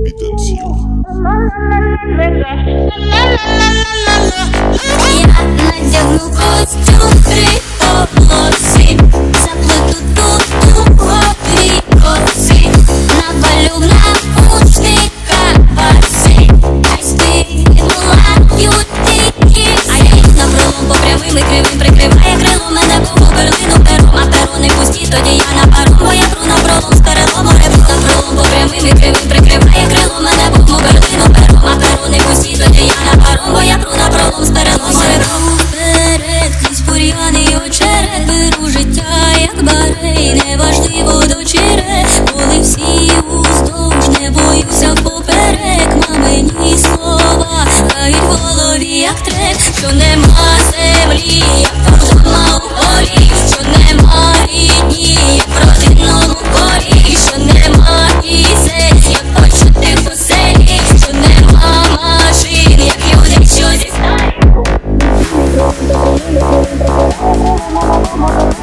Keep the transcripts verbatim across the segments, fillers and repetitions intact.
тобі танцюй. Я надягну костюм три полоси, заплету тут у голові коси, навалю на учника баси, хай співають тільки всі. Напролом по прямим і кривим прикриває крило мене, бо берлину пером, а перони пусті, тоді я на паром, бо я пру напролом з перелому ребру. Напролом по прямим і кривим прикриває крило мене, бо берлину пером, а перони пусті, тоді я на паром, бо я пру напролом з перелому ребру. Вперед, крізь бур'яни й очерет, беру життя, як барей, неважливо до чере, коли всі уздовж, не боюся впоперек, мамині слова грають в голові, як трек, що нема землі, як пожежна у полі, що нема рідні, як в родинному колі, що нема пісень, як почутих у селі, що нема машин, як люди, що зі сталі.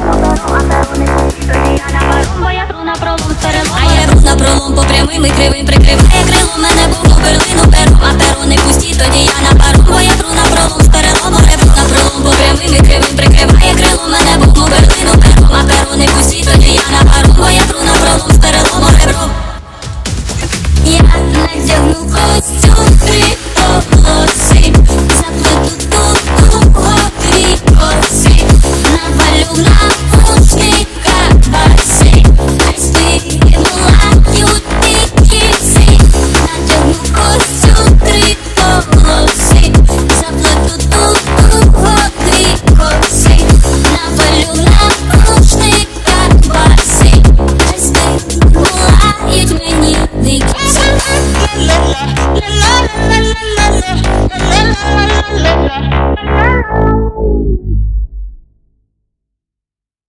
А я пру напролом по прямим і кривим.